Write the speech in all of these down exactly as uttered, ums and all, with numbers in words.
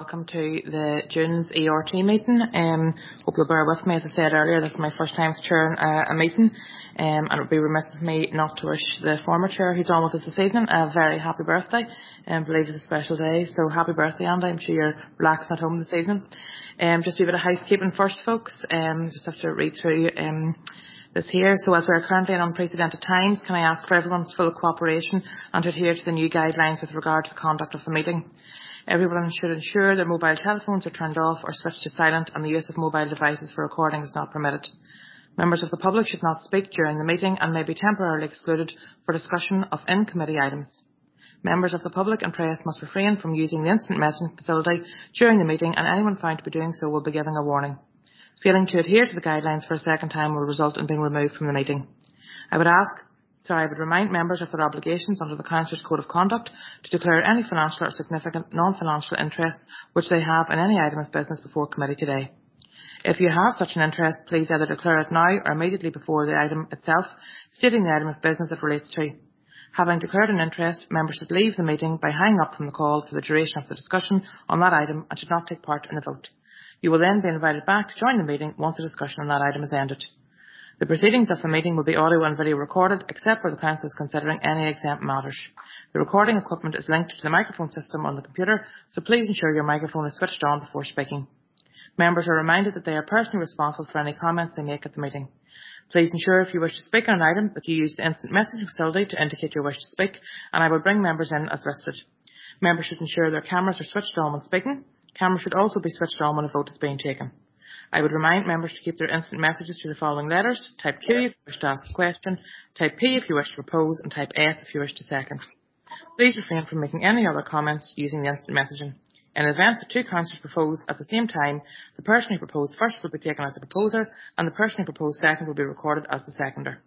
Welcome to the June's E R T meeting. Um, hope you'll bear with me. As I said earlier, this is my first time chairing a, a meeting, um, and it would be remiss of me not to wish the former chair who's on with us this evening a very happy birthday. Um, I believe it's a special day, so happy birthday, Andy. I'm sure you're relaxing at home this evening. Um, just a bit of housekeeping first, folks. Um, just have to read through um, this here. So as we are currently in unprecedented times, can I ask for everyone's full cooperation and to adhere to the new guidelines with regard to the conduct of the meeting? Everyone should ensure their mobile telephones are turned off or switched to silent, and the use of mobile devices for recording is not permitted. Members of the public should not speak during the meeting and may be temporarily excluded for discussion of in-committee items. Members of the public and press must refrain from using the instant messaging facility during the meeting, and anyone found to be doing so will be given a warning. Failing to adhere to the guidelines for a second time will result in being removed from the meeting. I would ask Sorry, I would remind members of their obligations under the Councillors' Code of Conduct to declare any financial or significant non-financial interest which they have in any item of business before committee today. If you have such an interest, please either declare it now or immediately before the item itself, stating the item of business it relates to. Having declared an interest, members should leave the meeting by hanging up from the call for the duration of the discussion on that item and should not take part in the vote. You will then be invited back to join the meeting once the discussion on that item is ended. The proceedings of the meeting will be audio and video recorded, except where the Council is considering any exempt matters. The recording equipment is linked to the microphone system on the computer, so please ensure your microphone is switched on before speaking. Members are reminded that they are personally responsible for any comments they make at the meeting. Please ensure if you wish to speak on an item that you use the instant messaging facility to indicate your wish to speak, and I will bring members in as listed. Members should ensure their cameras are switched on when speaking. Cameras should also be switched on when a vote is being taken. I would remind members to keep their instant messages to the following letters. Type Q if you wish to ask a question, type P if you wish to propose, and type S if you wish to second. Please refrain from making any other comments using the instant messaging. In the event that two councillors propose at the same time, the person who proposed first will be taken as the proposer, and the person who proposed second will be recorded as the seconder.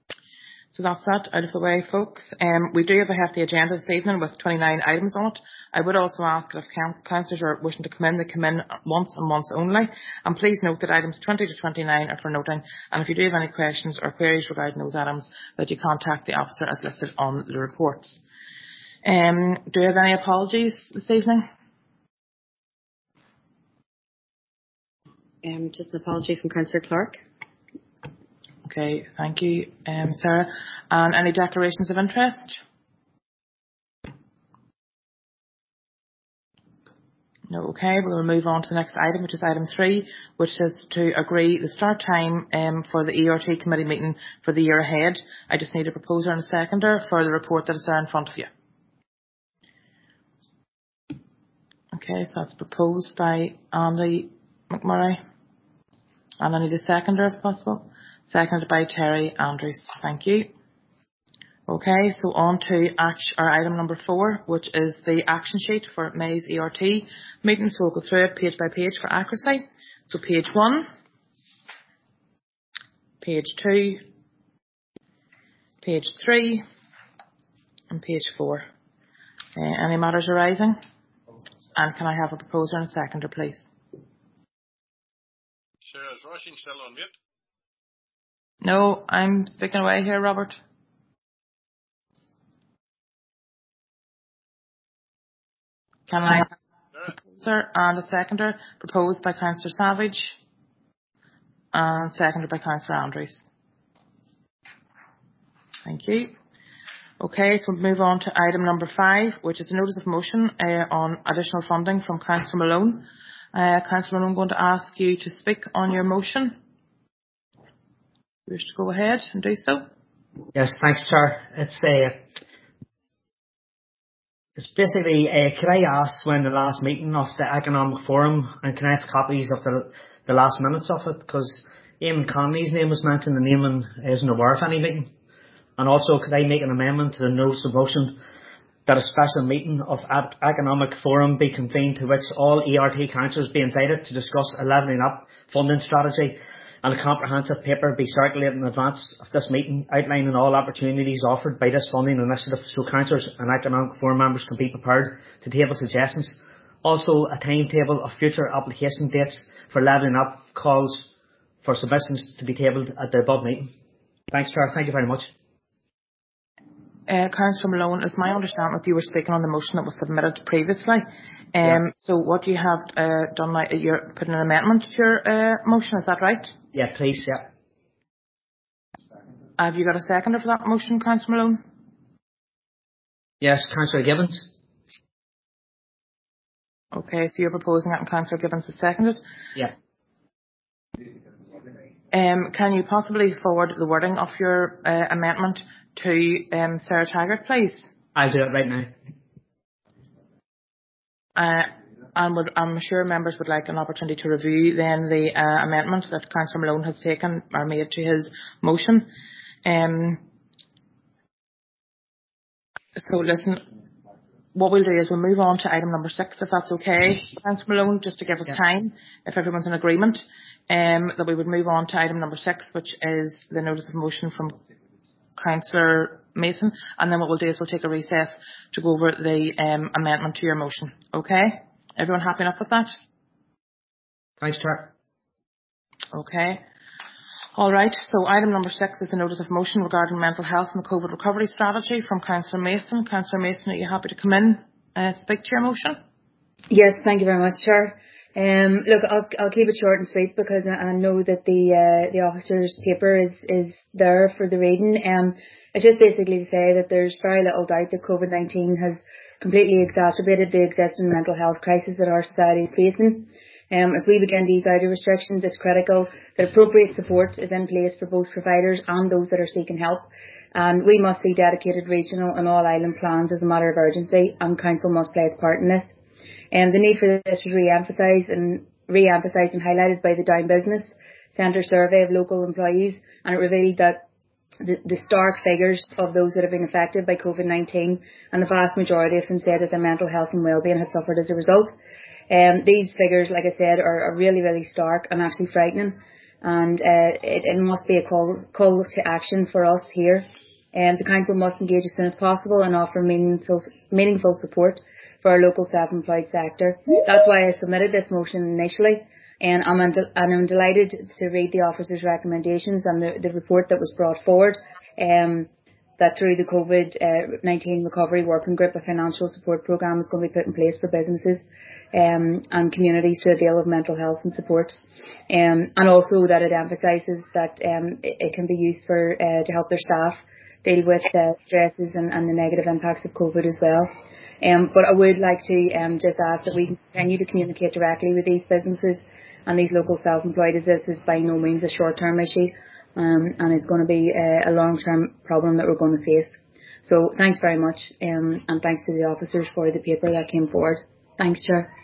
So that's that out of the way, folks. Um, we do have a hefty agenda this evening with twenty-nine items on it. I would also ask that if councillors are wishing to come in, they come in once and once only. And please note that items twenty to twenty-nine are for noting. And if you do have any questions or queries regarding those items, that you contact the officer as listed on the reports. Um, do you have any apologies this evening? Um, just an apology from Councillor Clark. Okay, thank you, um, Sarah. And any declarations of interest? No, okay, we'll move on to the next item, which is item three, which is to agree the start time um, for the E R T committee meeting for the year ahead. I just need a proposer and a seconder for the report that is there in front of you. Okay, so that's proposed by Andy McMurray. And I need a seconder if possible. Seconded by Terry Andrews. Thank you. Okay, so on to act, our item number four, which is the action sheet for May's E R T meeting. So we'll go through it page by page for accuracy. So page one, page two, page three, and page four. Uh, any matters arising? And can I have a proposer and a seconder, please? Sarah, is Roisin still on mute? No, I'm speaking away here, Robert. Can I have a proposer and a seconder proposed by Councillor Savage and seconded by Councillor Andrews? Thank you. Okay, so we'll move on to item number five, which is a notice of motion uh, on additional funding from Councillor Malone. Uh, Councillor Malone, I'm going to ask you to speak on your motion. You wish to go ahead and do so? Yes, thanks, Chair. It's uh, it's basically, uh, could I ask when the last meeting of the Economic Forum, and can I have copies of the the last minutes of it? Because Eamon Connolly's name was mentioned and Eamon isn't aware of any meeting. And also, could I make an amendment to the notice of motion that a special meeting of Ad- Economic Forum be convened to which all E R T councillors be invited to discuss a levelling up funding strategy, and a comprehensive paper be circulated in advance of this meeting outlining all opportunities offered by this funding initiative so councillors and Economic Forum members can be prepared to table suggestions. Also, a timetable of future application dates for levelling up calls for submissions to be tabled at the above meeting. Thanks, Chair. Thank you very much. Uh, Councillor Malone, it's my understanding that you were speaking on the motion that was submitted previously. Um, Yeah. So what you have uh, done now, you're putting an amendment to your uh, motion, is that right? Yeah, please, yeah. Have you got a seconder for that motion, Councillor Malone? Yes, Councillor Gibbons. Okay, so you're proposing that and Councillor Gibbons has seconded. Yeah. Um, can you possibly forward the wording of your uh, amendment to um, Sarah Taggart, please? I'll do it right now. Uh, and would, I'm sure members would like an opportunity to review then the uh, amendment that Councillor Malone has taken or made to his motion. Um, so listen, what we'll do is we'll move on to item number six, if that's okay, Councillor Malone, just to give us Yeah. time, if everyone's in agreement, um, that we would move on to item number six, which is the notice of motion from Councillor Mason, and then what we'll do is we'll take a recess to go over the um, amendment to your motion. Okay? Everyone happy enough with that? Thanks, Chair. Okay. All right. So item number six is the notice of motion regarding mental health and the COVID recovery strategy from Councillor Mason. Councillor Mason, are you happy to come in and uh, speak to your motion? Yes, thank you very much, Chair. Um, look, I'll, I'll keep it short and sweet because I I know that the uh, the officer's paper is, is there for the reading. Um, it's just basically to say that there's very little doubt that COVID nineteen has completely exacerbated the existing mental health crisis that our society is facing. Um, as we begin to ease out of restrictions, it's critical that appropriate support is in place for both providers and those that are seeking help. And we must see dedicated regional and all-island plans as a matter of urgency, and Council must play its part in this. Um, the need for this was re-emphasised and re-emphasised and highlighted by the Down Business Centre survey of local employees, and it revealed that the, the stark figures of those that have been affected by COVID nineteen, and the vast majority of them said that their mental health and wellbeing had suffered as a result. Um, these figures, like I said, are, are really, really stark and actually frightening, and uh, it, it must be a call, call to action for us here. Um, the Council must engage as soon as possible and offer meaningful, meaningful support for our local self-employed sector. That's why I submitted this motion initially, and I'm, and I'm delighted to read the officer's recommendations and the, the report that was brought forward, um, that through the COVID nineteen recovery working group, a financial support programme is going to be put in place for businesses um, and communities to avail of mental health and support. Um, and also that it emphasises that um, it, it can be used for uh, to help their staff deal with uh, stresses and, and the negative impacts of COVID as well. Um, but I would like to um, just ask that we continue to communicate directly with these businesses and these local self-employed, as this is by no means a short-term issue, um, and it's going to be a, a long-term problem that we're going to face. So thanks very much, um, and thanks to the officers for the paper that came forward. Thanks, Chair.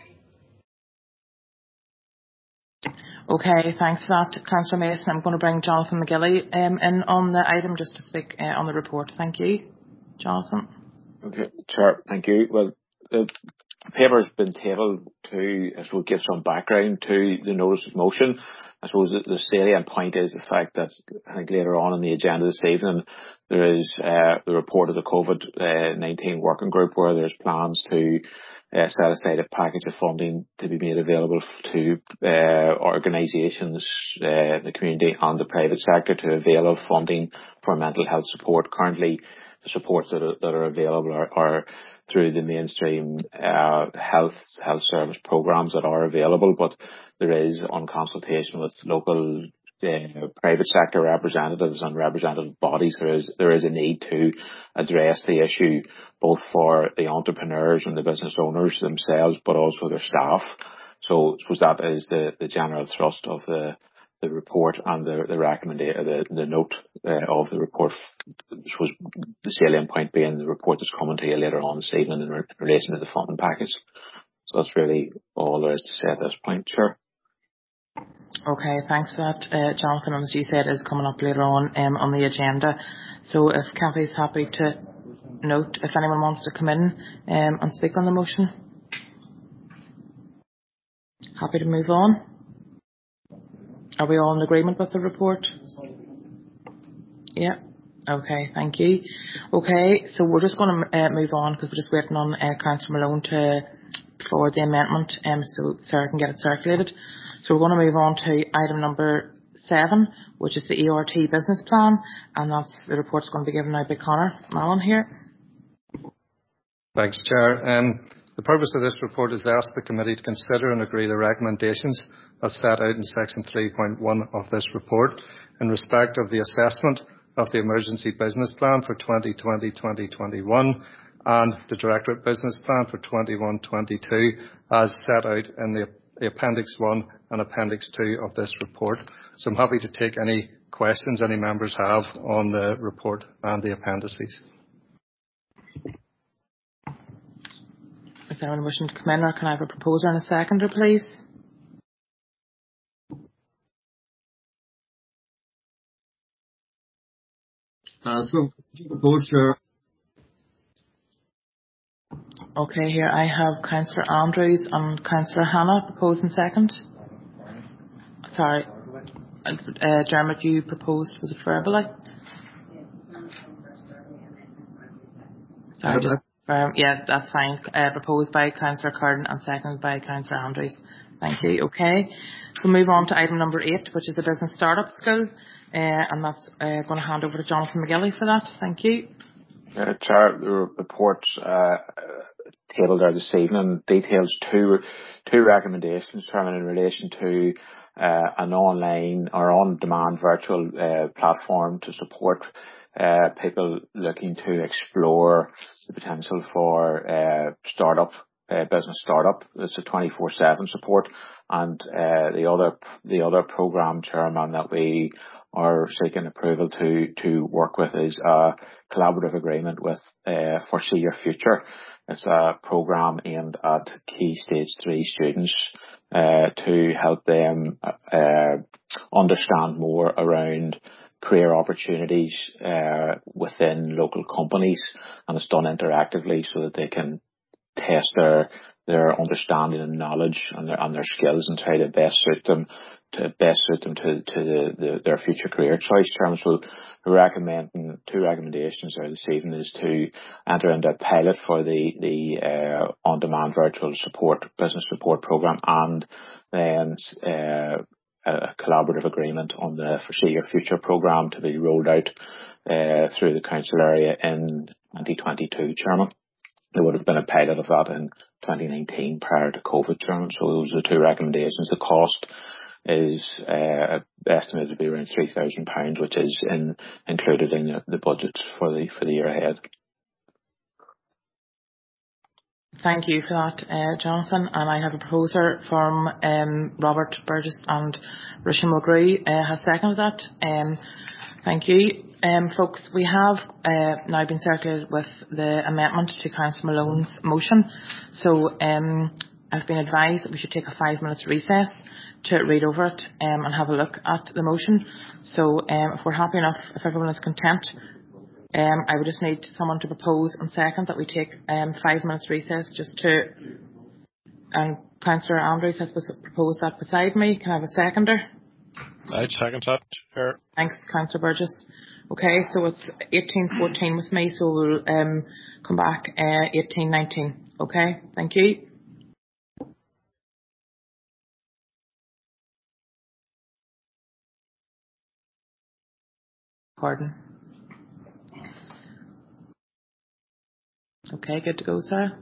Okay, thanks for that, Councillor Mason. I'm going to bring Jonathan McGilly um, in on the item just to speak uh, on the report. Thank you. Jonathan. Okay, Chair, thank you. Well, the paper's been tabled to, I suppose, give some background to the notice of motion. I suppose the, the salient point is the fact that I think later on in the agenda this evening there is uh, the report of the COVID nineteen working group where there's plans to uh, set aside a package of funding to be made available to uh, organisations uh, in the community and the private sector to avail of funding for mental health support. Currently, the supports that are, that are available are, are through the mainstream uh, health health service programmes that are available, but there is, on consultation with local uh, private sector representatives and representative bodies, there is there is a need to address the issue both for the entrepreneurs and the business owners themselves, but also their staff. So I suppose that is the, the general thrust of the the report and the the recommendation, the, the note uh, of the report, which was the salient point being the report that's coming to you later on this evening in, re- in relation to the funding package. So that's really all there is to say at this point. Sure. Okay, thanks for that, uh, Jonathan. And as you said, is coming up later on um, on the agenda. So if Kathy's happy to note if anyone wants to come in um, and speak on the motion. Happy to move on. Are we all in agreement with the report? Yeah. Okay, thank you. Okay, so we're just going to uh, move on because we're just waiting on uh, Councillor Malone to forward the amendment um, so Sarah can get it circulated. So we're going to move on to item number seven, which is the E R T business plan, and that's the report's going to be given now by Conor Mallon here. Thanks, Chair. Um, the purpose of this report is to ask the committee to consider and agree the recommendations as set out in section three point one of this report in respect of the assessment of the emergency business plan for twenty twenty to twenty twenty-one and the Directorate business plan for twenty-one twenty-two as set out in the, the Appendix one and Appendix two of this report. So I'm happy to take any questions any members have on the report and the appendices. Is anyone wishing to come in, or can I have a proposer and a seconder, please? Uh, so, proposer. Okay, here I have Councillor Andrews and Councillor Hannah proposing second. Sorry, uh, Dermot, you proposed, was it verbally? Sorry, just, um, yeah, that's fine. Uh, proposed by Councillor Curran and seconded by Councillor Andrews. Thank you. Okay, so move on to item number eight, which is the business startup skill, uh, and that's uh, going to hand over to Jonathan McGilly for that. Thank you. Uh, Chair, the report uh, tabled there this evening details two two recommendations, Chairman, in relation to uh, an online or on-demand virtual uh, platform to support uh, people looking to explore the potential for uh, startup uh, business startup. It's a twenty-four seven support, and uh, the other the other programme, Chairman, that we are seeking approval to to work with is a collaborative agreement with uh, Foresee Your Future. It's a programme aimed at key stage three students uh, to help them uh, understand more around career opportunities uh, within local companies, and it's done interactively so that they can test their their understanding and knowledge and their and their skills and try to best suit them to best suit them to to the, the, their future career choice. Terms. So we're recommending two recommendations there this evening is to enter into a pilot for the the uh, on-demand virtual support business support program, and then uh, a collaborative agreement on the Foresee Your Future programme to be rolled out uh, through the council area in twenty twenty-two, Chairman. There would have been a pilot of that in twenty nineteen prior to COVID, Chairman. So those are the two recommendations. The cost is uh, estimated to be around three thousand pounds, which is in, included in the, the budget for the for the year ahead. Thank you for that, uh, Jonathan. And I have a proposer from um, Robert Burgess and Risha Mulgrew uh, has seconded that. Um, thank you. Um, folks, we have uh, now been circulated with the amendment to Councillor Malone's motion. So um, I've been advised that we should take a five minutes recess to read over it um, and have a look at the motion. So um, if we're happy enough, if everyone is content, um, I would just need someone to propose and second that we take um, five minutes recess just to, and Councillor Andrews has proposed that beside me. Can I have a seconder? I'd second that, Chair. Thanks, Councillor Burgess. Okay, so it's eighteen fourteen with me, so we'll um, come back uh, eighteen nineteen. Okay, thank you. Pardon. Okay, good to go, Sarah.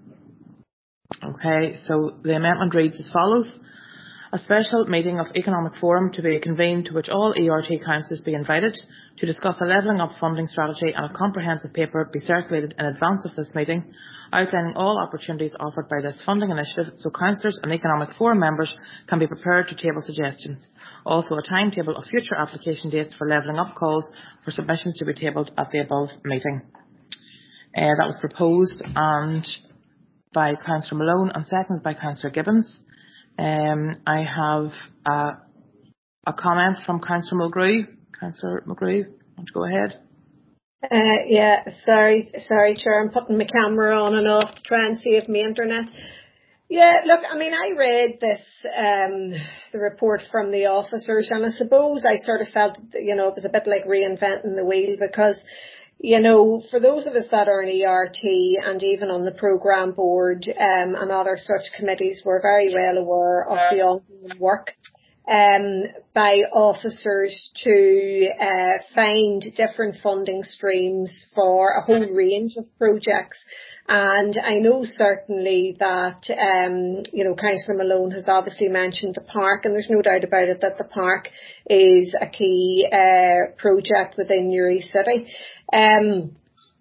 Okay, so the amendment reads as follows. A special meeting of Economic Forum to be convened to which all E R T councillors be invited to discuss a levelling up funding strategy, and a comprehensive paper be circulated in advance of this meeting outlining all opportunities offered by this funding initiative so councillors and Economic Forum members can be prepared to table suggestions. Also a timetable of future application dates for levelling up calls for submissions to be tabled at the above meeting. Uh, that was proposed and by Councillor Malone and seconded by Councillor Gibbons. Um, I have uh, a comment from Councillor Mulgrew. Councillor Mulgrew, want to go ahead? Uh, yeah, sorry, sorry, Chair. I'm putting my camera on and off to try and save my internet. Yeah, look, I mean, I read this, um, the report from the officers, and I suppose I sort of felt, you know, it was a bit like reinventing the wheel because, you know, for those of us that are in E R T and even on the programme board um, and other such committees, we're very well aware of the ongoing work um, by officers to uh, find different funding streams for a whole range of projects. And I know certainly that, um, you know, Councillor Malone has obviously mentioned the park, and there's no doubt about it that the park is a key uh, project within Newry City. Um,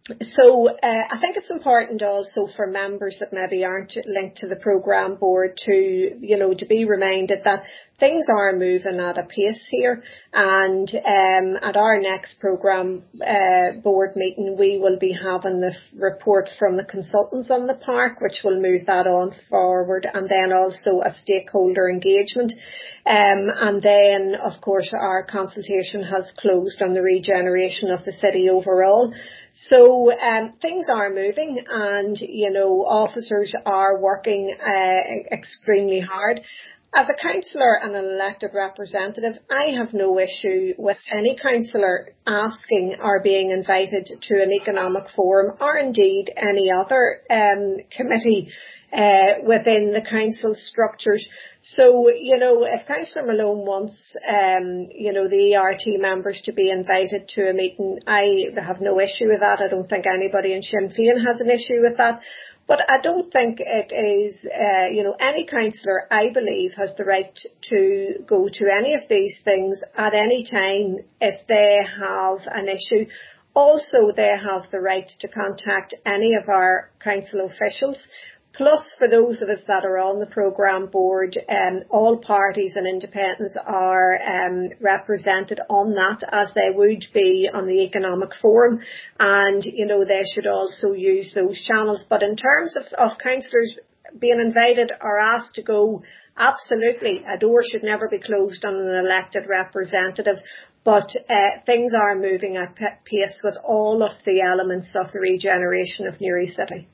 So uh, I think it's important also for members that maybe aren't linked to the programme board to, you know, to be reminded that things are moving at a pace here, and um, at our next programme uh, board meeting we will be having the report from the consultants on the park, which will move that on forward, and then also a stakeholder engagement. Um, and then, of course, our consultation has closed on the regeneration of the city overall. So um, things are moving, and, you know, officers are working uh, extremely hard. As a councillor and an elected representative, I have no issue with any councillor asking or being invited to an economic forum, or indeed any other um, committee uh, within the council structures. So, you know, if Councillor Malone wants, um, you know, the E R T members to be invited to a meeting, I have no issue with that. I don't think anybody in Sinn Féin has an issue with that. But I don't think it is, uh, you know, any councillor, I believe, has the right to go to any of these things at any time if they have an issue. Also, they have the right to contact any of our council officials. Plus, for those of us that are on the programme board, um, all parties and independents are um, represented on that, as they would be on the Economic Forum. And, you know, they should also use those channels. But in terms of, of councillors being invited or asked to go, absolutely, a door should never be closed on an elected representative. But uh, things are moving at pace with all of the elements of the regeneration of Newry City.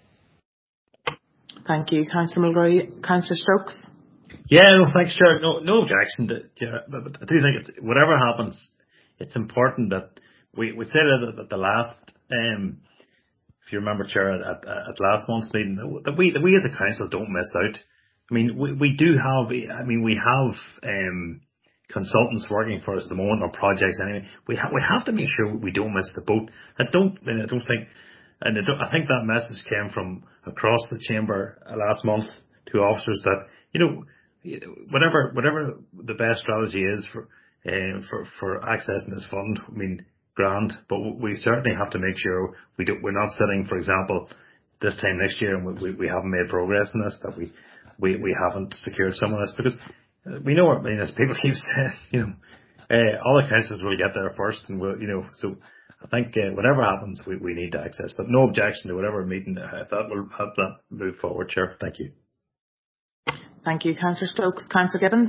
Thank you, Councillor Mulroy. Councillor Stokes. Yeah, no, thanks, Chair. No, no objection to, yeah, but I do think it's, whatever happens, it's important that we we said it at the last, um, if you remember, Chair, at, at, at last month's meeting, that we that we as a council don't miss out. I mean, we we do have, I mean, we have um consultants working for us at the moment, or projects anyway. We have we have to make sure we don't miss the boat. I don't, I don't think. And I think that message came from across the chamber last month to officers that, you know, whatever whatever the best strategy is for uh, for for accessing this fund, I mean, grand. But we certainly have to make sure we do, we're not sitting, for example, this time next year and we we haven't made progress in this, that we we we haven't secured some of this, because we know, I mean, as people keep saying, you know, uh, all the councils will get there first, and we'll, you know, so. I think uh, whatever happens, we, we need to access, but no objection to whatever meeting. I thought we'll have that move forward, Chair. Thank you. Thank you, Councillor Stokes. Councillor Gibbons.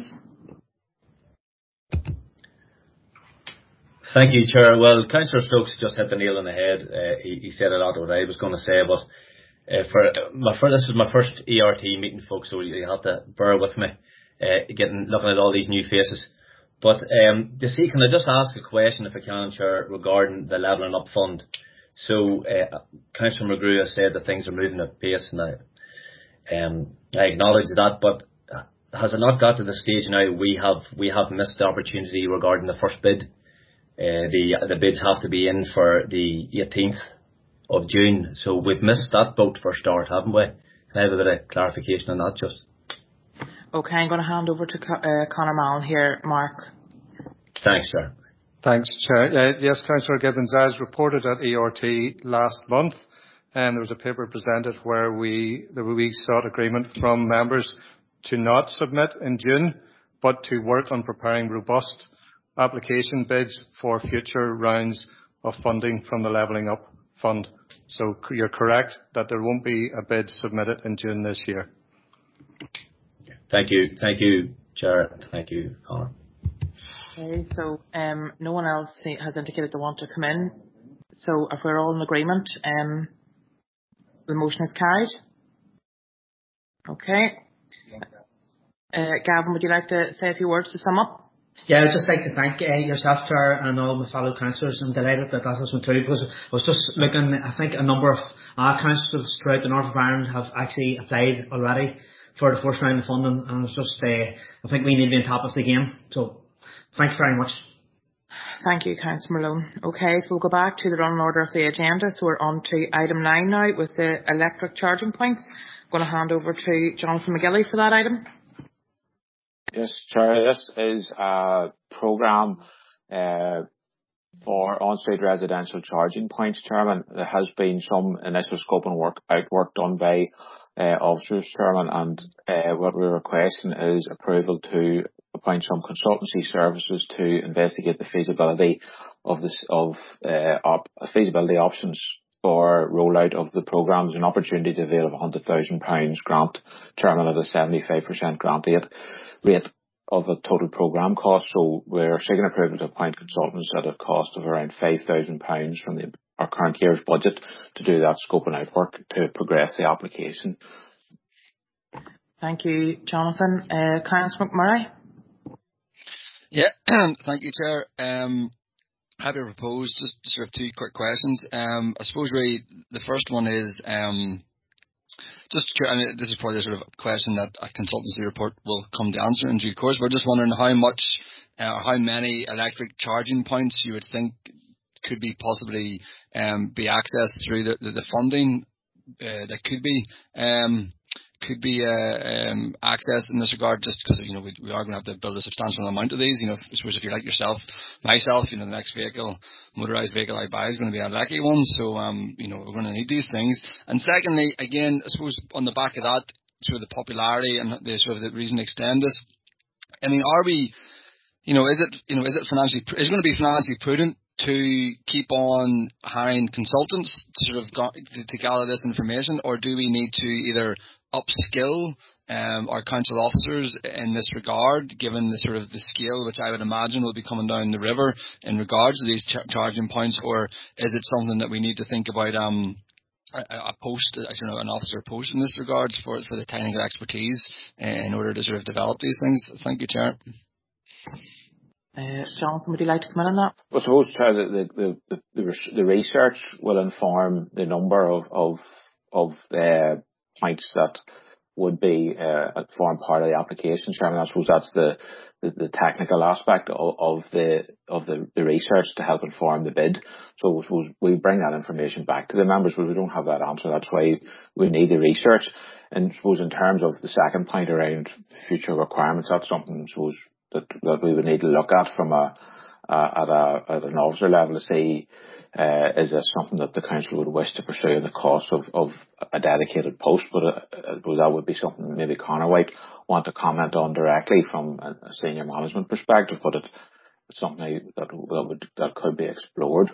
Thank you, Chair. Well, Councillor Stokes just hit the nail on the head. Uh, he, he said a lot of what I was going to say, but uh, for my first, this is my first E R T meeting, folks, so you have to bear with me, uh, getting looking at all these new faces. But um, to see, can I just ask a question, if I can, Chair, regarding the Levelling Up Fund? So, uh, Councillor McGrew has said that things are moving at pace, and I, um, I acknowledge that. But has it not got to the stage now we have we have missed the opportunity regarding the first bid? Uh, the the bids have to be in for the eighteenth of June, so we've missed that boat for a start, haven't we? Can I have a bit of clarification on that, just? Okay, I'm going to hand over to uh, Conor Mallon here, Mark. Thanks, Chair. Thanks, Chair. Uh, yes, Councillor Gibbons, as reported at E R T last month, and um, there was a paper presented where we that we sought agreement from members to not submit in June, but to work on preparing robust application bids for future rounds of funding from the Levelling Up Fund. So you're correct that there won't be a bid submitted in June this year. Thank you. Thank you, Chair. Thank you, Conor. Okay, so um, no one else has indicated they want to come in. So if we're all in agreement, um, the motion is carried. Okay. Uh, Gavin, would you like to say a few words to sum up? Yeah, I'd just like to thank uh, yourself, Chair, and all my fellow councillors. I'm delighted that that has been through, because I was just looking, I think a number of our councillors throughout the north of Ireland have actually applied already for the first round of funding, and it's just, uh, I think we need to be on top of the game. So, thanks very much. Thank you, Councillor Malone. Okay, so we'll go back to the running order of the agenda. So we're on to item nine now with the electric charging points. I'm going to hand over to Jonathan McGilly for that item. Yes, Chair, this is a programme uh, for on-street residential charging points, Chairman. There has been some initial scope and work out work done by uh, officers, Chairman, and uh, what we're requesting is approval to appoint some consultancy services to investigate the feasibility of this of uh, op, feasibility options for rollout of the programme. There's an opportunity to avail of a one hundred thousand pounds grant, Chairman, at a seventy-five percent grant rate, rate of a total programme cost. So we're seeking approval to appoint consultants at a cost of around five thousand pounds from the, our current year's budget to do that scope and out work to progress the application. Thank you, Jonathan. Uh, Councillor McMurray. Yeah, thank you, Chair. Um, happy to propose just sort of two quick questions. Um, I suppose really the first one is um, just, I mean, this is probably a sort of question that a consultancy report will come to answer in due course. We're just wondering how much, uh, how many electric charging points you would think could be possibly um, be accessed through the, the, the funding uh, that could be. Um, could be uh, um, accessed in this regard, just because, you know, we, we are going to have to build a substantial amount of these. You know, I suppose if you're like yourself, myself, you know, the next vehicle, motorised vehicle I buy is going to be a lucky one. So, um, you know, we're going to need these things. And secondly, again, I suppose on the back of that, sort of the popularity and the sort of the reason to extend this, I mean, are we, you know, is it, you know, is it financially, is it going to be financially prudent to keep on hiring consultants to sort of go, to, to gather this information, or do we need to either upskill um, our council officers in this regard, given the sort of the scale which I would imagine will be coming down the river in regards to these ch- charging points, or is it something that we need to think about um, a, a post, I don't know, an officer post in this regards for for the technical expertise in order to sort of develop these things? Thank you, Chair. Uh, Jonathan, would you like to come in on that? Well, I suppose, Chair, the the the, the, the research will inform the number of of of the points that would be uh, form part of the application, Chairman. I suppose that's the, the, the technical aspect of, of the of the, the research to help inform the bid. So I suppose we bring that information back to the members, but we don't have that answer. That's why we need the research. And I suppose in terms of the second point around future requirements, that's something I suppose that, that we would need to look at from a uh, at a at an officer level to see uh, is this something that the council would wish to pursue in the cost of, of a dedicated post. But uh, that would be something maybe Conor White want to comment on directly from a senior management perspective. But it, it's something that that would that could be explored.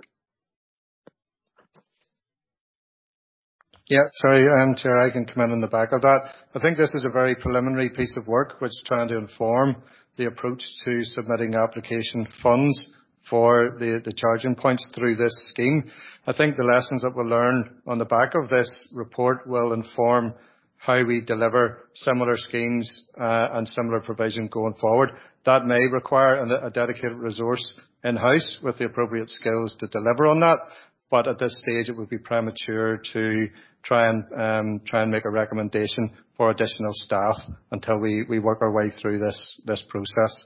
Yeah, sorry, um, Chair, I can come in on the back of that. I think this is a very preliminary piece of work which is trying to inform the approach to submitting application funds for the, the charging points through this scheme. I think the lessons that we'll learn on the back of this report will inform how we deliver similar schemes uh, and similar provision going forward. That may require a, a dedicated resource in-house with the appropriate skills to deliver on that. But at this stage, it would be premature to try and um, try and make a recommendation for additional staff until we, we work our way through this this process.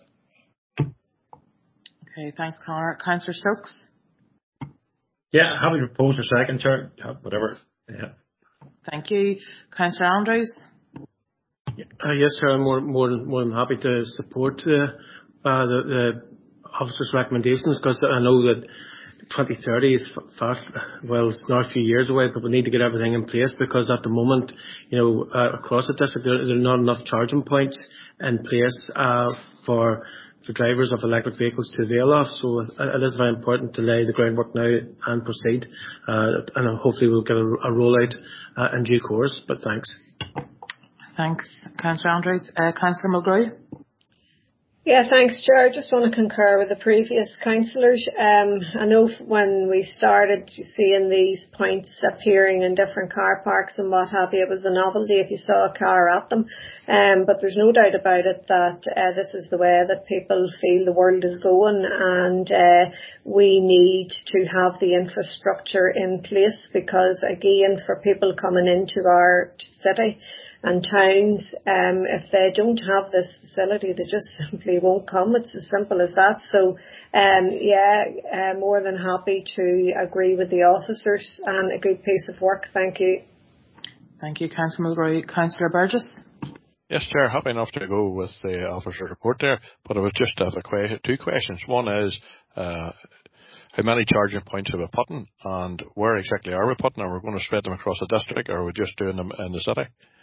Okay, thanks, Conor. Councillor Stokes. Yeah, happy to propose a second, Chair. Whatever. Yeah. Thank you, Councillor Andrews. Yeah. Uh, yes, sir. I'm more more than, more than happy to support uh, uh, the, the officer's recommendations, because I know that twenty thirty is fast, well, it's not a few years away, but we need to get everything in place, because at the moment, you know, uh, across the district, there, there are not enough charging points in place uh, for for drivers of electric vehicles to avail of. So it is very important to lay the groundwork now and proceed, uh, and hopefully we'll get a, a rollout uh, in due course. But thanks. Thanks, Councillor Andrews. Uh, Councillor Mulgrew. Yeah, thanks, Chair. I just want to concur with the previous councillors. Um, I know when we started seeing these points appearing in different car parks and what have you, it was a novelty if you saw a car at them. Um, but there's no doubt about it that uh, this is the way that people feel the world is going, and uh, we need to have the infrastructure in place, because again, for people coming into our city, and towns. Um, if they don't have this facility, they just simply won't come. It's as simple as that. So, um, yeah, uh, more than happy to agree with the officers, and a good piece of work. Thank you. Thank you, Councillor Mulgrew. Councillor Burgess. Yes, Chair, happy enough to go with the officer report there, but I would just have a que- two questions. One is, uh, how many charging points are we putting, and where exactly are we putting? Are we going to spread them across the district, or are we just doing them in the city?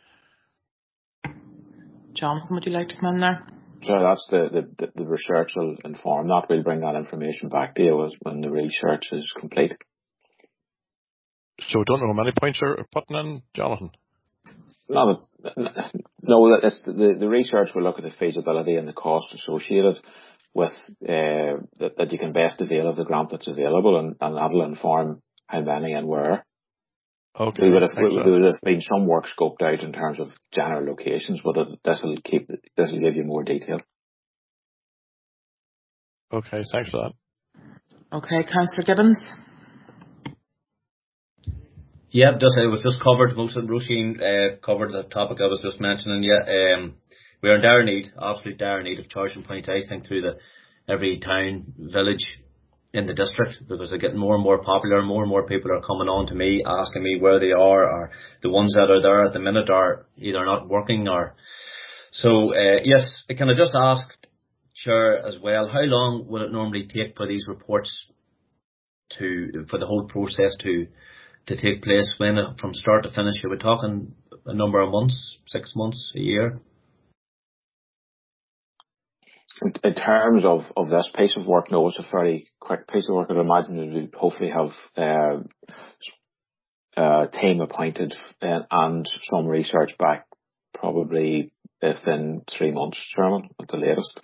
Jonathan, would you like to come in there? So that's the, the, the research will inform that. We'll bring that information back to you when the research is complete. So don't know how many points are putting in, Jonathan? No, no. It's the, the research will look at the feasibility and the cost associated with uh, that, that you can best avail of the grant that's available, and, and that'll inform how many and where. Okay. We would have, we, we would have been some work scoped out in terms of general locations, but this will keep this will give you more detail. Okay, thanks for that. Okay, Councillor Gibbons. Yeah, just it was just covered. Most of Roisin uh, covered the topic I was just mentioning. Yeah, um, we are in dire need, absolute dire need of charging points. I think through the every town, village in the district, because they're getting more and more popular. More and more people are coming on to me, asking me where they are, or the ones that are there at the minute are either not working or. So uh, yes, can I just ask, Chair, as well, how long will it normally take for these reports to for the whole process to? to take place? When from start to finish? Are we talking a number of months, six months, a year? In, in terms of, of this piece of work, no, it's a fairly quick piece of work. I'd imagine that we'd hopefully have uh, a team appointed and, and some research back probably within three months, Chairman, at the latest.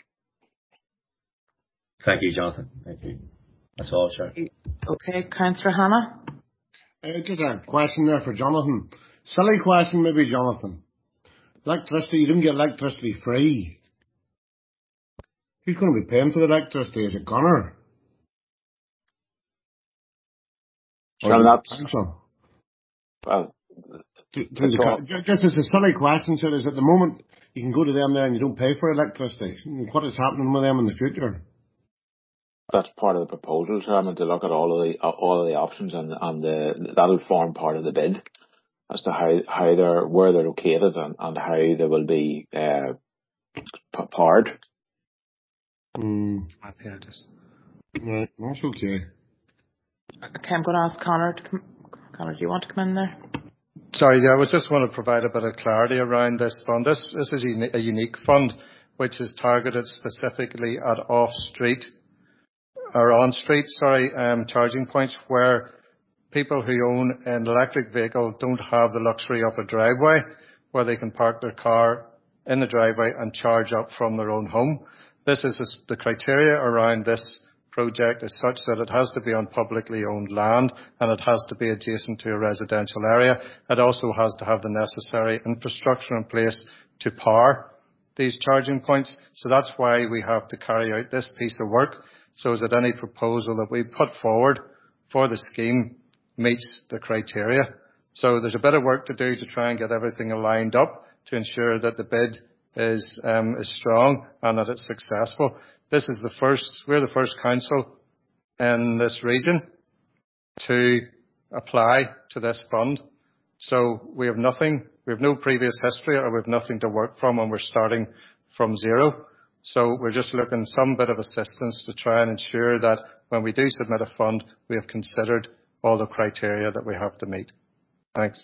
Thank you, Jonathan. Thank you. That's all, Chair. Okay, Councillor Hannah. Uh, just a question there for Jonathan. Silly question, maybe, Jonathan. Electricity, you don't get electricity free. Who's going to be paying for the electricity? Is it Connor? So that's... Well, to, to the, just as a silly question, so is at the moment you can go to them there and you don't pay for electricity. What is happening with them in the future? That's part of the proposal, Chairman, to look at all of the all of the options, and and the, that'll form part of the bid as to how how they're where they're located and, and how they will be uh, powered. Hmm. Right, that's okay. Okay, I'm going to ask Connor to come. Connor, do you want to come in there? Sorry, yeah, I was just want to provide a bit of clarity around this fund. This this is a unique fund which is targeted specifically at off-street or on-street, sorry, um, charging points where people who own an electric vehicle don't have the luxury of a driveway where they can park their car in the driveway and charge up from their own home. This is the criteria around this project is such that it has to be on publicly owned land and it has to be adjacent to a residential area. It also has to have the necessary infrastructure in place to power these charging points. So that's why we have to carry out this piece of work, so that any proposal that we put forward for the scheme meets the criteria. So there's a bit of work to do to try and get everything aligned up to ensure that the bid is um, is strong and that it's successful. This is the first, we're the first council in this region to apply to this fund. So we have nothing, we have no previous history, or we have nothing to work from, and we're starting from zero. So we're just looking some bit of assistance to try and ensure that when we do submit a fund, we have considered all the criteria that we have to meet. Thanks.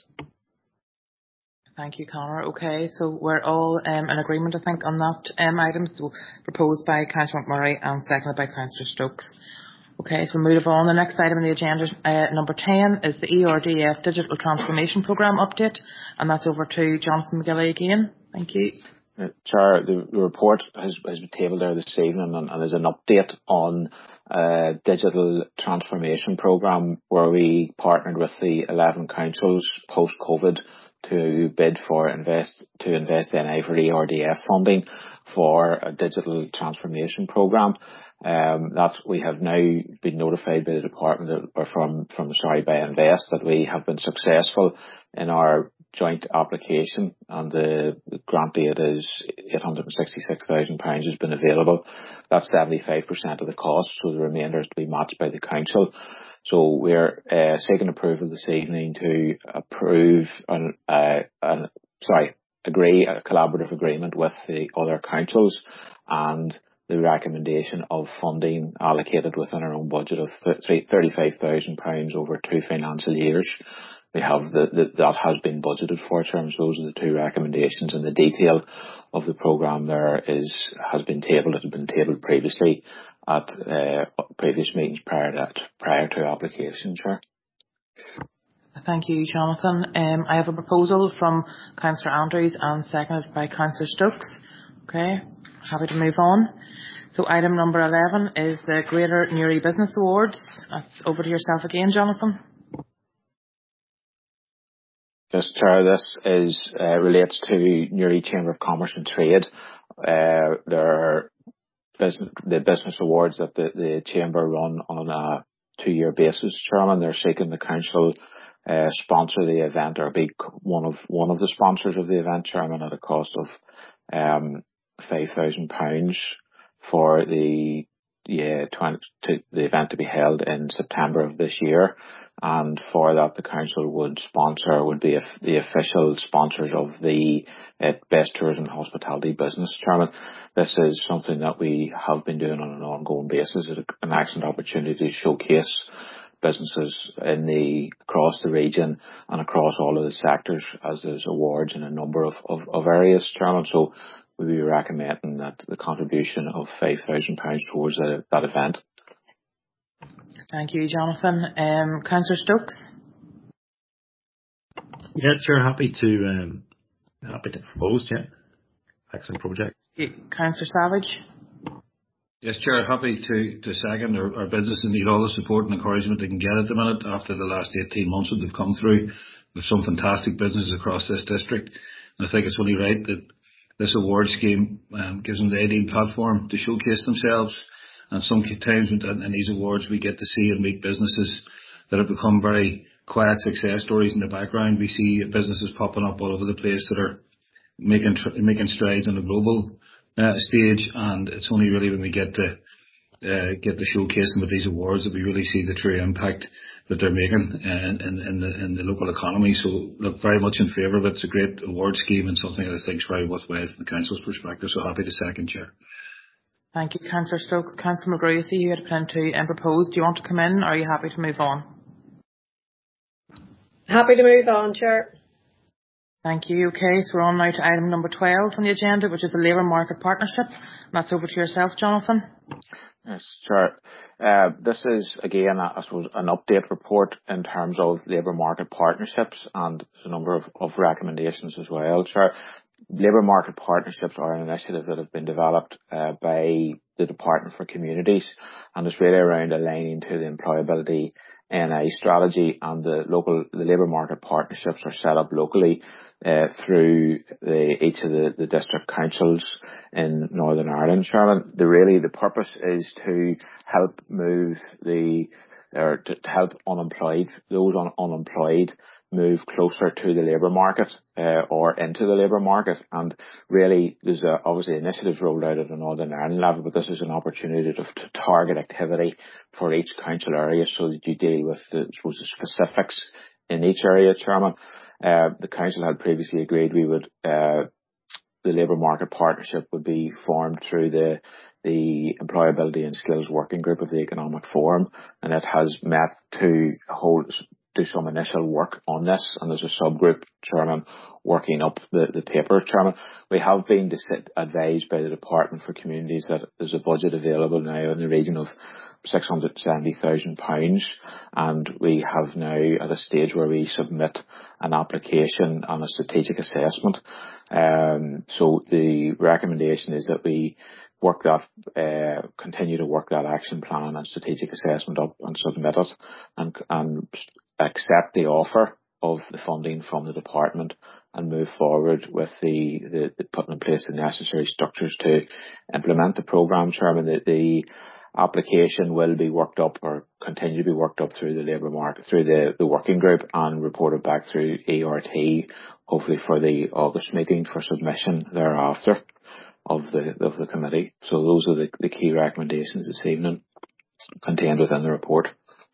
Thank you, Connor. Okay, so we're all um, in agreement, I think, on that um, item. So proposed by Councillor McMurray and seconded by Councillor Stokes. Okay, so we'll move on. The next item on the agenda, uh, number ten, is the E R D F Digital Transformation Programme update, and that's over to Jonathan McGilly again. Thank you. Uh, Chair, the, the report has, has been tabled there this evening, and, and is an update on uh, digital transformation programme where we partnered with the eleven councils post-COVID to bid for invest to invest N I for E R D F funding for a digital transformation programme. Um, that we have now been notified by the department, or from from sorry by Invest, that we have been successful in our joint application, and the, the grant aid is eight hundred sixty-six thousand pounds has been available. That's seventy-five percent of the cost, so the remainder is to be matched by the council. So we're uh, seeking approval this evening to approve an, uh, an sorry, agree a collaborative agreement with the other councils, and the recommendation of funding allocated within our own budget of thirty-five thousand pounds over two financial years. We have the, the that has been budgeted for terms. Those are the two recommendations, and the detail of the programme there is has been tabled. It had been tabled previously at uh, previous meetings prior to prior to application. Chair. Thank you, Jonathan. Um, I have a proposal from Councillor Andrews and seconded by Councillor Stokes. Okay, happy to move on. So item number eleven is the Greater Newry Business Awards. That's over to yourself again, Jonathan. Yes, Chair, this is uh, relates to Newry Chamber of Commerce and Trade. Uh, there are business, the business awards that the, the Chamber run on a two-year basis, Chairman. They're seeking the Council uh, sponsor the event, or be one of one of the sponsors of the event, Chairman, at a cost of um, five thousand pounds for the yeah, twenty, to, the event to be held in September of this year. And for that, the council would sponsor, would be the official sponsors of the uh, Best Tourism and Hospitality Business, Chairman. This is something that we have been doing on an ongoing basis. It's an excellent opportunity to showcase businesses in the across the region and across all of the sectors, as there's awards in a number of, of, of areas, Chairman. So we'll be recommending that the contribution of five thousand pounds towards the, that event. Thank you, Jonathan. Um, Councillor Stokes? Yeah, sure. Happy to um, happy to propose. Yeah, excellent project. Yeah, Councillor Savage? Yes, Chair. Happy to to second. Our, our businesses need all the support and encouragement they can get at the minute after the last eighteen months that they've come through. There's some fantastic businesses across this district, and I think it's only right that this award scheme um, gives them the ideal platform to showcase themselves. And sometimes in these awards we get to see and meet businesses that have become very quiet success stories in the background. We see businesses popping up all over the place that are making making strides on a global uh, stage, and it's only really when we get to uh, get to showcase them with these awards that we really see the true impact that they're making in, in, in, the, in the local economy. So look, very much in favour of it. It's a great award scheme and something that I think is very worthwhile from the Council's perspective. So happy to second, Chair. Thank you, Councillor Stokes. Councillor McGrew, I see you had a plan to um, propose. Do you want to come in, or are you happy to move on? Happy to move on, Chair. Thank you. Okay, so we're on now to item number twelve on the agenda, which is the Labour Market Partnership. That's over to yourself, Jonathan. Yes, Chair. Uh, this is, again, I suppose, an update report in terms of labour market partnerships, and there's a number of, of recommendations as well, Chair. Labour market partnerships are an initiative that have been developed uh, by the Department for Communities, and it's really around aligning to the employability N I strategy, and the local the labour market partnerships are set up locally uh, through the, each of the, the district councils in Northern Ireland. Chairman, the really the purpose is to help move the or to, to help unemployed those un, unemployed move closer to the labour market uh, or into the labour market. And really there's a, obviously initiatives rolled out at a Northern Ireland level, but this is an opportunity to, to target activity for each council area so that you deal with the, I suppose, the specifics in each area, Chairman. Uh, the council had previously agreed we would uh, the labour market partnership would be formed through the the Employability and Skills Working Group of the Economic Forum, and it has met to hold do some initial work on this, and there's a subgroup, Chairman, working up the, the paper, Chairman. We have been advised by the Department for Communities that there's a budget available now in the region of six hundred seventy thousand pounds, and we have now at a stage where we submit an application and a strategic assessment. Um, so the recommendation is that we work that, uh, continue to work that action plan and strategic assessment up and submit it, and, and accept the offer of the funding from the department and move forward with the, the, the putting in place the necessary structures to implement the programme, Chairman. The, the application will be worked up or continue to be worked up through the labour market, through the, the working group, and reported back through E R T, hopefully for the August meeting for submission thereafter of the of the committee. So those are the, the key recommendations this evening contained within the report.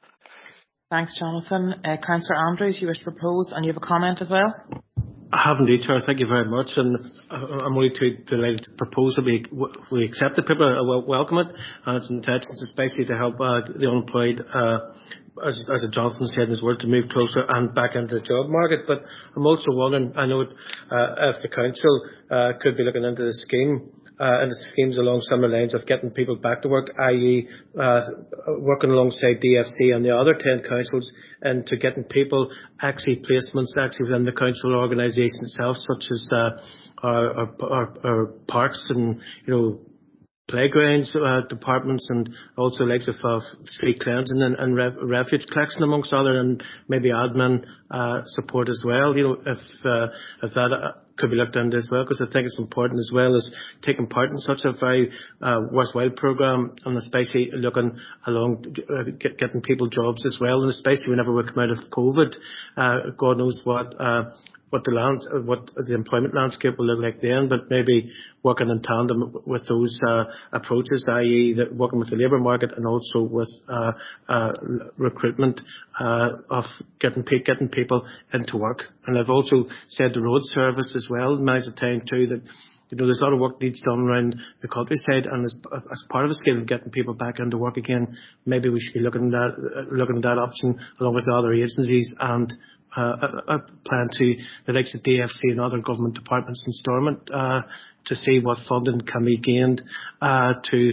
Thanks, Jonathan. Uh, Councillor Andrews, you wish to propose, and you have a comment as well? I have indeed, Chair. Thank you very much. And I'm only too delighted to propose that we, we accept the paper, uh, welcome it, and its intentions is basically to help uh, the unemployed, uh, as, as Jonathan said in his word, to move closer and back into the job market. But I'm also wondering, I know uh, if the Council uh, could be looking into the scheme, Uh, and the schemes along similar lines of getting people back to work, that is uh, working alongside D F C and the other ten councils into getting people actually placements actually within the council organisation itself, such as uh, our, our, our parks and, you know, playgrounds uh, departments, and also likes of uh, street cleansing and, and ref, refuge collection amongst other, and maybe admin uh, support as well. You know, if uh, if that uh, could be looked into as well, because I think it's important as well as taking part in such a very uh, worthwhile programme, and especially looking along uh, get, getting people jobs as well, and especially whenever we come out of COVID, uh, God knows what. Uh, what the land, what the employment landscape will look like then, but maybe working in tandem with those uh, approaches, that is that working with the labour market and also with uh, uh, recruitment uh, of getting getting people into work. And I've also said the road service as well, many a time too, that you know, there's a lot of work needs done around the countryside, and as, as part of the scale of getting people back into work again, maybe we should be looking at that, looking at that option along with the other agencies, and uh, a, a plan to the likes of D F C and other government departments in Stormont uh, to see what funding can be gained uh, to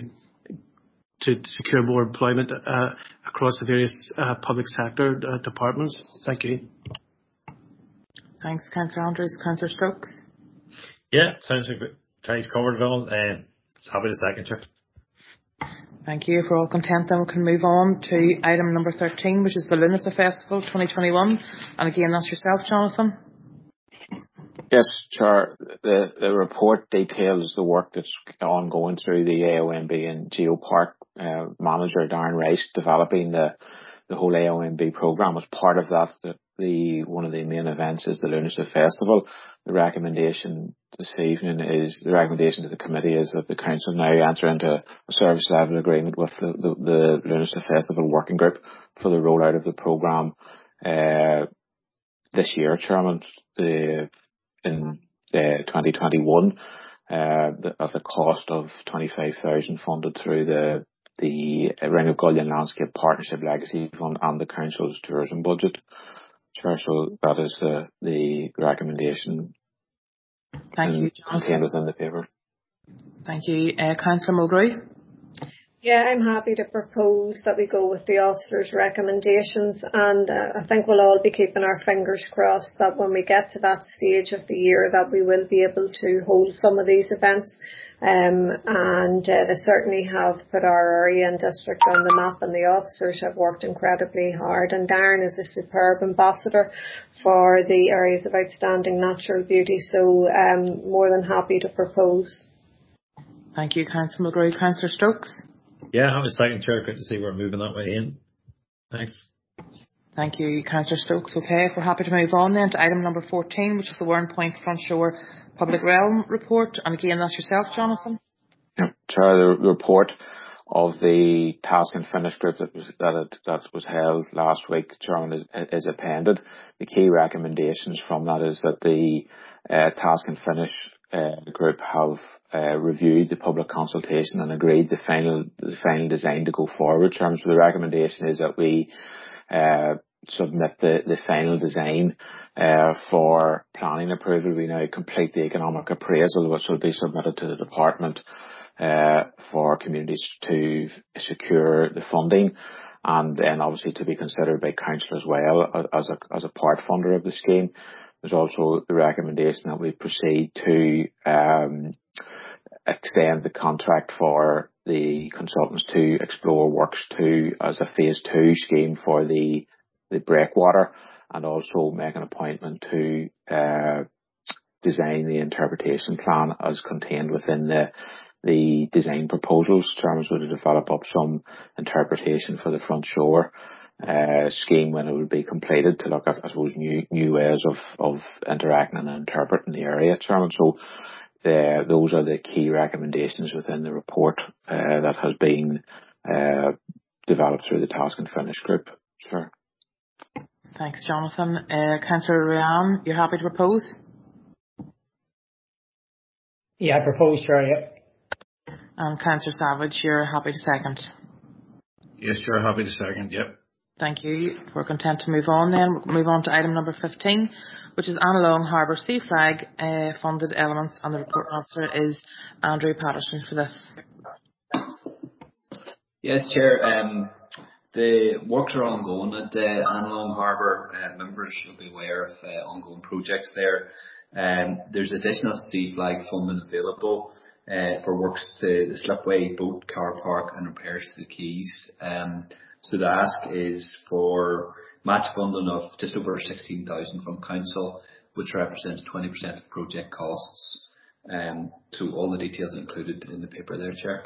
to secure more employment uh, across the various uh, public sector uh, departments. Thank you. Thanks, Councillor Andrews. Councillor Stokes. Yeah, sounds like Tony's covered it all. Uh, it's happy to second, Chair. Thank you. If we're all content, then we can move on to item number thirteen, which is the Lunasa Festival twenty twenty-one. And again, that's yourself, Jonathan. Yes, Chair. The, the report details the work that's ongoing through the A O M B and Geopark uh, manager Darren Rice developing the the whole A O M B programme. As part of that, the, the one of the main events is the Lunasa Festival. The recommendation this evening is, the recommendation to the committee is that the Council now enter into a service level agreement with the, the, the Lunasa Festival Working Group for the rollout of the programme uh, this year, Chairman, the, in uh, twenty twenty-one, uh, the, at the cost of twenty-five thousand funded through the the Ring of Gullion Landscape Partnership Legacy Fund and the Council's tourism budget. Chair, so that is uh, the recommendation. Thank you, Jonathan. Contained within the paper. Thank you. Uh, Councillor Mulgrew. Yeah, I'm happy to propose that we go with the officers' recommendations, and uh, I think we'll all be keeping our fingers crossed that when we get to that stage of the year that we will be able to hold some of these events. Um, and uh, they certainly have put our area and district on the map, and the officers have worked incredibly hard, and Darren is a superb ambassador for the areas of outstanding natural beauty, so um, more than happy to propose. Thank you, Councillor Mulgrew. Councillor Stokes. Yeah, I'm a second, Chair. Good to see we're moving that way in. Thanks. Thank you, Councillor Stokes. Okay, if we're happy to move on then to item number fourteen, which is the Warren Point Front Shore Public Realm Report. And again, that's yourself, Jonathan. Yeah, Chair, the report of the task and finish group that was that, it, that was held last week, Chairman, is, is appended. The key recommendations from that is that the uh, task and finish uh, group have uh, reviewed the public consultation and agreed the final the final design to go forward. Chairman, so the recommendation is that we uh, submit the, the final design uh, for planning approval. We now complete the economic appraisal, which will be submitted to the department uh, for communities to secure the funding, and then obviously to be considered by council as well as a as a part funder of the scheme. There's also the recommendation that we proceed to um, extend the contract for the consultants to explore works to as a phase two scheme for the the breakwater, and also make an appointment to uh, design the interpretation plan as contained within the the design proposals, Chairman, so to develop up some interpretation for the front shore uh, scheme when it will be completed, to look at, I suppose, new new ways of, of interacting and interpreting the area, Chairman. So the, those are the key recommendations within the report uh, that has been uh, developed through the Task and Finish group, Chair. Thanks, Jonathan. Uh, Councillor Ryan, you're happy to propose? Yeah, I propose, Chair, yeah. And Councillor Savage, you're happy to second? Yes, Chair, happy to second, yep. Thank you. We're content to move on then. We'll move on to item number fifteen, which is Annalong Harbour Sea Flag uh, funded elements, and the report officer is Andrew Patterson for this. Yes, Chair. Um, the works are ongoing at uh, Annalong Harbour. Uh, members should be aware of uh, ongoing projects there. Um, there's additional sea flag funding available uh, for works to the slipway, boat, car park and repairs to the quays. Um, so the ask is for match funding of just over sixteen thousand from Council, which represents twenty percent of project costs. Um, so all the details are included in the paper there, Chair.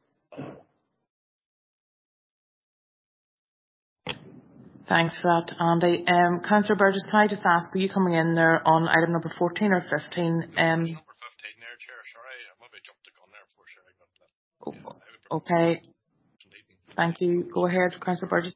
Thanks for that, Andy. Um, Councillor Burgess, can I just ask, were you coming in there on item number fourteen or fifteen? Um, number fifteen there, Chair. Sorry, I maybe jumped the gun there before, Chair. But, uh, yeah, okay. Thank you. Go ahead, Councillor Burgess.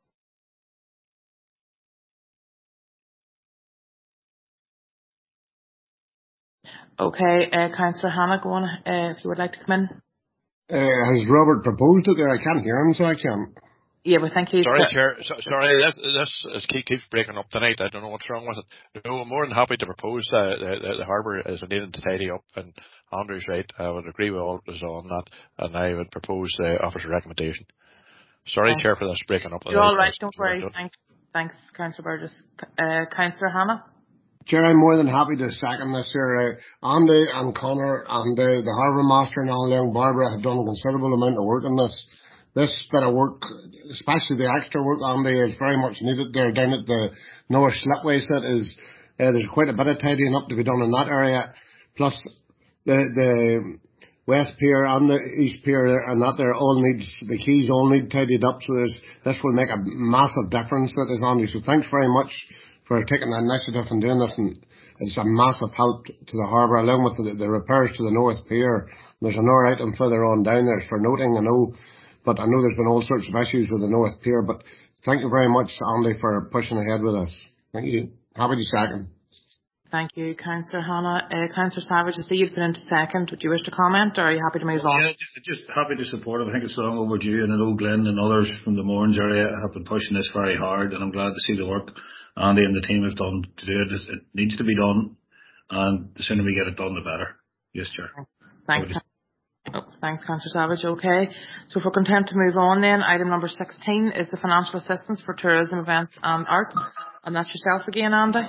Okay, uh, Councillor Hannah, go on, uh, if you would like to come in. Uh, has Robert proposed it there? I can't hear him, so I can't. Yeah, but thank you. Sorry, Chair. So, sorry, this, this is keep, keeps breaking up tonight. I don't know what's wrong with it. No, I'm more than happy to propose uh, the, the, the harbour is needing to tidy up, and Andrew's right. I would agree with all is on that, and I would propose the officer's recommendation. Sorry, Thanks. Chair, for this breaking up. You're all right. Don't worry. Thanks, thanks, Councillor Burgess. Uh, Councillor Hannah. Chair, I'm more than happy to second this here. Uh, Andy and Connor and uh, the Harbour Master and Annalong Barbara have done a considerable amount of work on this. This bit of work, especially the extra work, Andy, is very much needed there down at the North Slipway set. Is uh, there's quite a bit of tidying up to be done in that area. Plus the the West Pier and the East Pier and that there all needs, the quays all need tidied up. So there's, this will make a massive difference, that is, Andy. So thanks very much for taking the initiative and doing this. And it's a massive help to the harbour, along with the, the repairs to the North Pier. There's another item further on down there for noting, I know. But I know there's been all sorts of issues with the North Pier, but thank you very much, Andy, for pushing ahead with us. Thank you. Happy to second. Thank you, Councillor Hannah. Uh, Councillor Savage, I see you've been into second. Would you wish to comment, or are you happy to move on? Yeah, just, just happy to support it. I think it's long overdue, and I know Glenn and others from the Mourns area have been pushing this very hard, and I'm glad to see the work Andy and the team have done to do it. It needs to be done, and the sooner we get it done, the better. Yes, Chair. Thanks. Thanks. Oh, thanks, Councillor Savage. Okay. So if we're content to move on then, item number sixteen is the financial assistance for tourism, events and arts. And that's yourself again, Andy.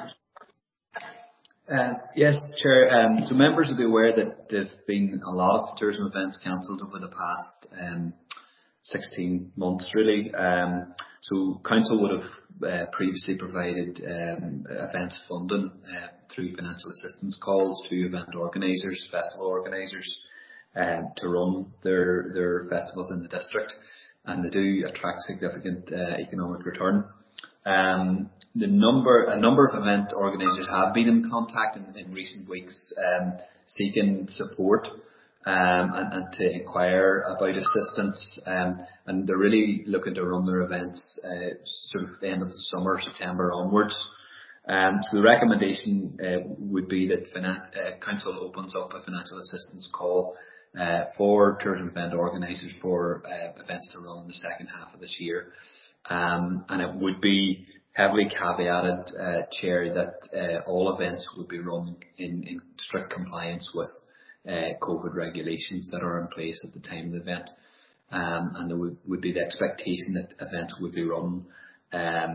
Uh, yes, Chair. Um, so members will be aware that there have been a lot of tourism events cancelled over the past um, sixteen months, really. Um, so Council would have uh, previously provided um, events funding uh, through financial assistance calls to event organisers, festival organisers, Um, to run their their festivals in the district, and they do attract significant uh, economic return. Um, the number a number of event organisers have been in contact in, in recent weeks, um, seeking support um, and, and to inquire about assistance, um, and they're really looking to run their events uh, sort of the end of the summer, September onwards. Um, so the recommendation uh, would be that finan- uh, Council opens up a financial assistance call Uh, for tourism event organisers for uh, events to run in the second half of this year. Um, and it would be heavily caveated, uh, Chair, that uh, all events would be run in, in strict compliance with uh, COVID regulations that are in place at the time of the event. Um, and there would, would be the expectation that events would be run um,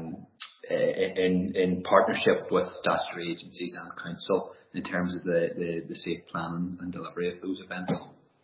in, in partnership with statutory agencies and Council in terms of the, the, the safe planning and delivery of those events.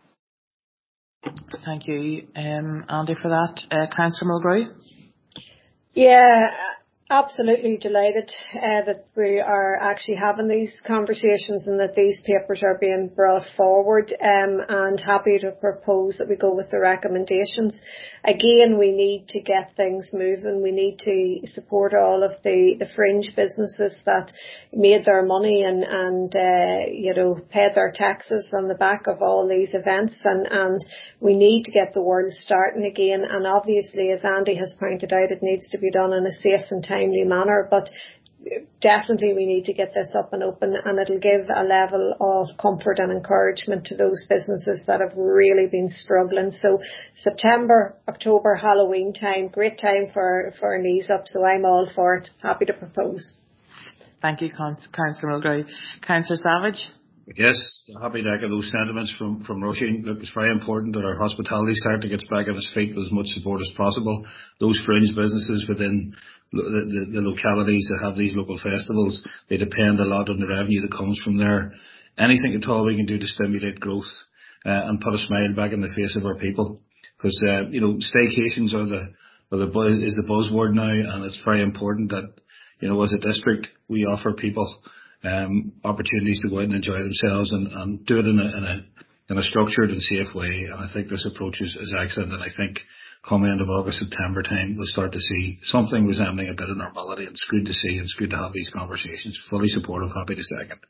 Thank you, um, Andy, for that. Uh, Councillor Mulgrew. Yeah, Absolutely delighted uh, that we are actually having these conversations and that these papers are being brought forward, um, and happy to propose that we go with the recommendations. Again, we need to get things moving. We need to support all of the, the fringe businesses that made their money and, and uh, you know, paid their taxes on the back of all these events, and, and we need to get the world starting again. And obviously, as Andy has pointed out, it needs to be done in a safe and timely manner, but definitely we need to get this up and open, and it'll give a level of comfort and encouragement to those businesses that have really been struggling. So September, October, Halloween time, great time for, for an ease up, so I'm all for it. Happy to propose. Thank you, Councillor Mulgrew. Councillor Savage? Yes, happy to echo those sentiments from, from Roisin. Look, it's very important that our hospitality sector gets back on its feet with as much support as possible. Those fringe businesses within the, the, the localities that have these local festivals, they depend a lot on the revenue that comes from there. Anything at all we can do to stimulate growth uh, and put a smile back in the face of our people. Because, uh, you know, staycations are the, are the buzz, is the buzzword now, and it's very important that, you know, as a district, we offer people um, opportunities to go out and enjoy themselves and, and do it in a, in a in a structured and safe way. And I think this approach is, is excellent. And I think come end of August, September time, we'll start to see something resembling a bit of normality. And it's good to see, and it's good to have these conversations. Fully supportive, happy to second.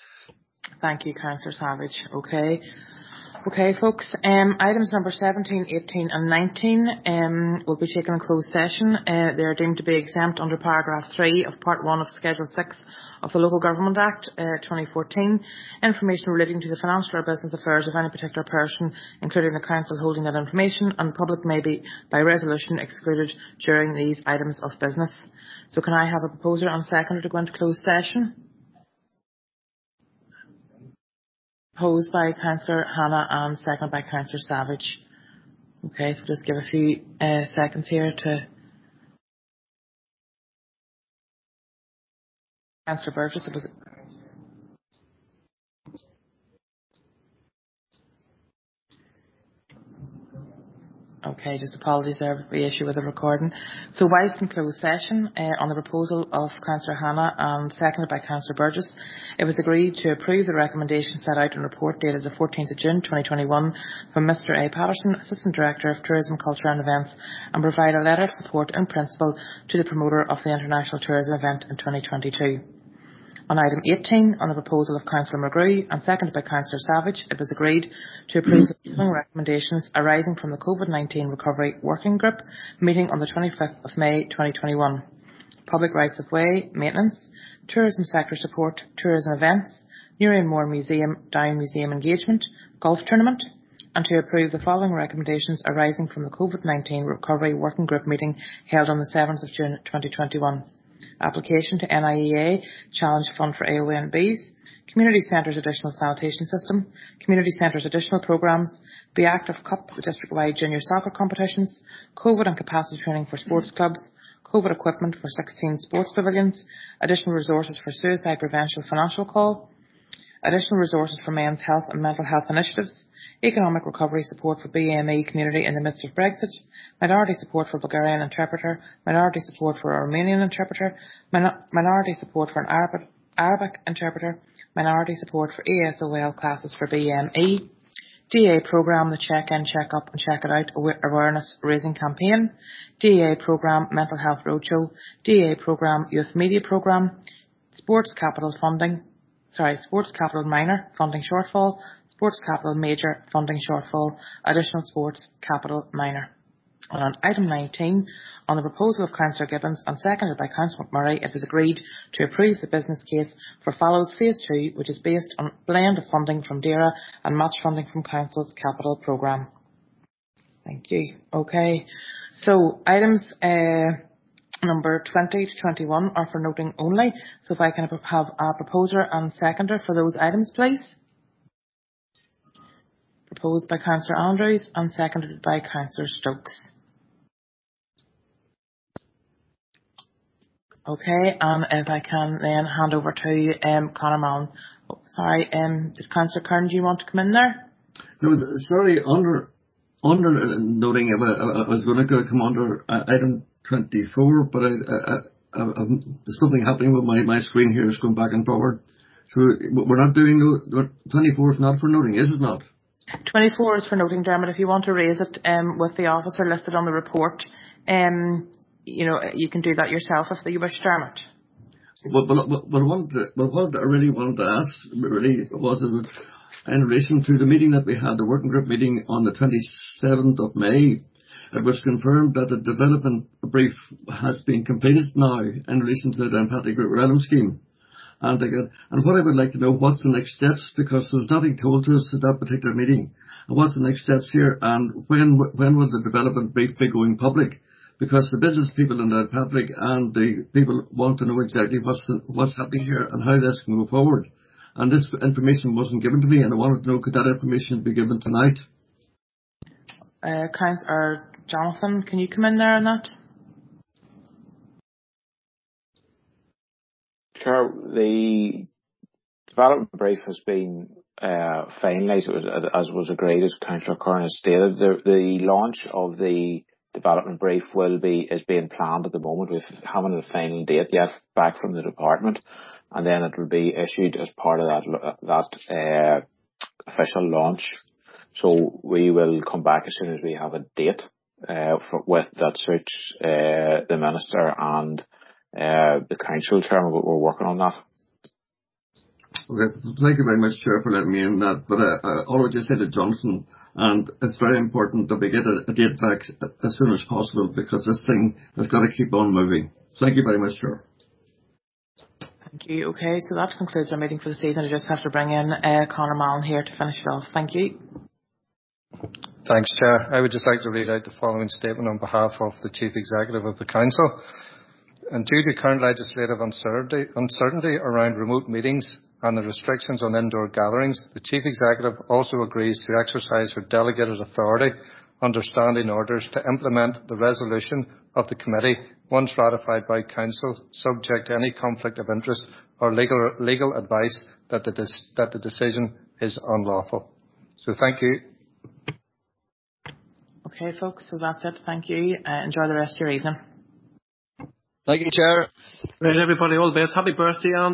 Thank you, Councillor Savage. Okay. Okay, folks, um, items number seventeen, eighteen and nineteen um, will be taken in closed session. Uh, they are deemed to be exempt under paragraph three of part one of Schedule six of the Local Government Act uh, twenty fourteen. Information relating to the financial or business affairs of any particular person, including the Council holding that information, and the public may be, by resolution, excluded during these items of business. So can I have a proposer and seconder to go into closed session? Proposed by Councillor Hannah and seconded by Councillor Savage. Okay, so just give a few uh, seconds here to Councillor Burgess. It was Okay, just apologies there for the issue with the recording. So whilst in closed session uh, on the proposal of Councillor Hannah and seconded by Councillor Burgess, it was agreed to approve the recommendation set out in a report dated the fourteenth of June twenty twenty-one from Mr A Patterson, Assistant Director of Tourism, Culture and Events, and provide a letter of support in principle to the promoter of the International Tourism event in twenty twenty-two. On item eighteen, on the proposal of Councillor Mulgrew and seconded by Councillor Savage, it was agreed to approve the following recommendations arising from the COVID nineteen Recovery Working Group meeting on the twenty-fifth of May twenty twenty-one. Public rights of way, maintenance, tourism sector support, tourism events, Newry Moor Museum, Down Museum engagement, golf tournament, and to approve the following recommendations arising from the COVID nineteen Recovery Working Group meeting held on the seventh of June twenty twenty-one. Application to N I E A Challenge Fund for A O N Bs, Community Centres Additional Sanitation System, Community Centres Additional Programmes, Be Active Cup district-wide junior soccer competitions, COVID and capacity training for sports clubs, COVID equipment for sixteen sports pavilions, additional resources for suicide prevention financial call, additional resources for men's health and mental health initiatives, economic recovery support for B M E community in the midst of Brexit, minority support for Bulgarian interpreter, minority support for a Romanian interpreter, min- minority support for an Arabic, Arabic interpreter, minority support for E S O L classes for B M E, D A programme the Check In, Check Up and Check It Out awareness raising campaign, D A programme Mental Health Roadshow, D A programme Youth Media Programme, Sports Capital Funding, Sorry, Sports Capital Minor funding shortfall, Sports Capital Major funding shortfall, additional Sports Capital Minor. And on item nineteen, on the proposal of Councillor Gibbons and seconded by Councillor McMurray, it was agreed to approve the business case for Follows Phase two, which is based on a blend of funding from D E R A and match funding from Council's capital programme. Thank you. Okay, so items uh, number twenty to twenty-one are for noting only. So if I can have a proposer and seconder for those items, please. Proposed by Councillor Andrews and seconded by Councillor Stokes. Okay, and if I can then hand over to um, Conor Mallon. Oh, sorry, um, did Councillor Kern, do you want to come in there? No, sorry, under under noting, I was going to come under uh, item twenty-four, but I, I uh, um, there's something happening with my, my screen here. It's going back and forward. So we're not doing no, twenty-four is not for noting, is it not? twenty-four is for noting, Dermot. If you want to raise it um, with the officer listed on the report, um, you know, you can do that yourself if you wish, Dermot. Well, well, well, well, what, well, what I really wanted to ask really was in relation to the meeting that we had, the working group meeting on the twenty-seventh of May. It was confirmed that the development brief has been completed now in relation to the empathic referendum scheme. And, again, and what I would like to know, what's the next steps, because there was nothing told to us at that particular meeting. And what's the next steps here, and when when will the development brief be going public? Because the business people in the public and the people want to know exactly what's the, what's happening here and how this can go forward. And this information wasn't given to me, and I wanted to know, could that information be given tonight? Uh, Count, or Jonathan, can you come in there on that? Sure. The development brief has been uh, finalised, as was agreed, as Councillor Curran has stated. The, the launch of the development brief will be is being planned at the moment. We haven't a final date yet back from the department, and then it will be issued as part of that that uh, official launch. So we will come back as soon as we have a date uh, for, with that suits uh, the minister and uh, the council chairman. But we're working on that. Okay, thank you very much, Chair, for letting me in that. But uh, uh, all I just said to Johnson, and it's very important that we get a, a date back as soon as possible, because this thing has got to keep on moving. Thank you very much, Chair. Thank you. Okay, so that concludes our meeting for the season. I just have to bring in uh, Conor Mallon here to finish it off. Thank you. Thanks, Chair. I would just like to read out the following statement on behalf of the Chief Executive of the Council. And due to current legislative uncertainty, uncertainty around remote meetings and the restrictions on indoor gatherings, the Chief Executive also agrees to exercise her delegated authority under standing orders to implement the resolution of the committee once ratified by Council, subject to any conflict of interest or legal, legal advice that the, that the decision is unlawful. So thank you. Okay, folks, so that's it. Thank you. Uh, enjoy the rest of your evening. Thank you, Chair. Right, everybody, all the best. Happy birthday, Anne.